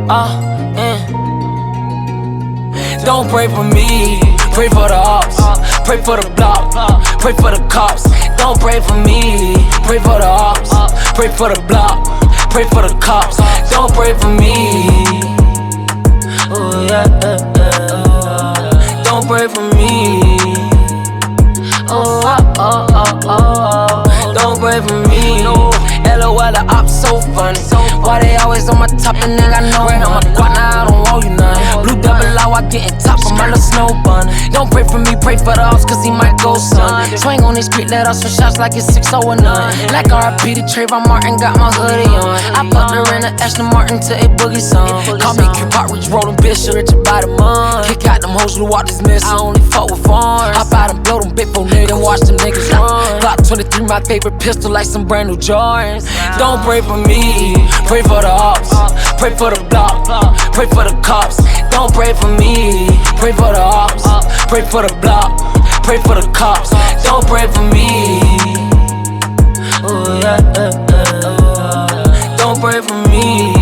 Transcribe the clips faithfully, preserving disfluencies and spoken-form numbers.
Uh, mm. Don't pray for me, pray for the ops. Pray for the block, pray for the cops. Don't pray for me, pray for the ops. Pray for the block, pray for the cops. Don't pray for me. Oh yeah, uh, uh, don't pray for me. Oh, oh, oh, oh, oh. Don't pray for me. L O L, the ops so funny. Why they always on my top and they got no rain on my quad, now I don't owe you none. Blue double O, I getting top of my little snow bun. Don't pray for me, pray for the ops, cause he might go son. Swing on these street, let off some shots like it's six oh and none. Like R I P to Trayvon Martin, got my hoodie on. I fucked her in the Aston Martin to a boogie song. Call me Q-Pop, Rich Rollin' Bishop, Richard by the month. Kick out them hoes who walk this miss, I only fuck with farms. Hop out and blow them big for niggas and watch them niggas run. Glock twenty-three, my favorite pistol, like some brand new Jordans. Don't pray for me, pray for the ops. Pray for the block, pray for the cops. Don't pray for me, pray for the ops. Pray for the block, pray for the cops. Don't pray for me. Oh yeah, uh, uh, don't pray for me.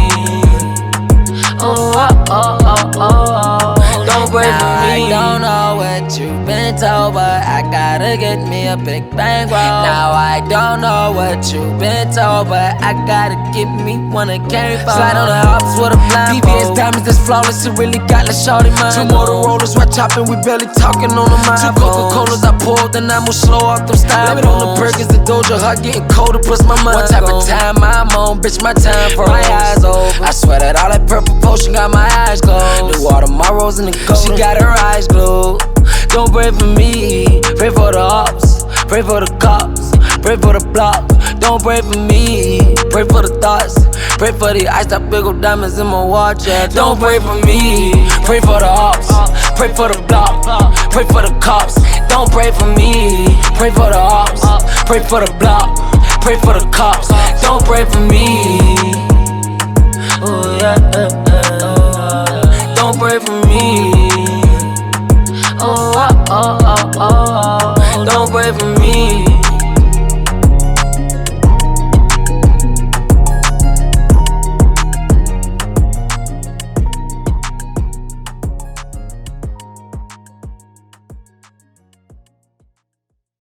Oh, oh, oh, oh, oh. Don't pray for me. I don't know what you've been told, but I gotta get me a big bang roll. Now I don't know what you've been told, but I gotta give me one that came from. Slide on the ops with a blindfold. V V S diamonds that's flawless, it really got the shorty mind. Two Motorola's, white chopping, we barely talking on the mind. Two Coca-Colas I poured, then I move slow off them styrofoams. Blame it on the Perkins, the Doja, hot getting colder, puts my mind. What type of time I'm on, bitch, my time for my eyes open. I swear that all that purple potion got my eyes closed. New all tomorrows in the gold, she got her eyes glued. Don't pray for me, pray for the ops. Pray for the cops, pray for the block. Don't pray for me, pray for the thoughts. Pray for the ice, that big old diamonds in my watch, yeah. Don't pray for me, pray for the ops. Pray for the block, pray for the cops. Don't pray for me, pray for the ops. Pray for the block, pray for the cops. Don't pray for me. Oh yeah, uh,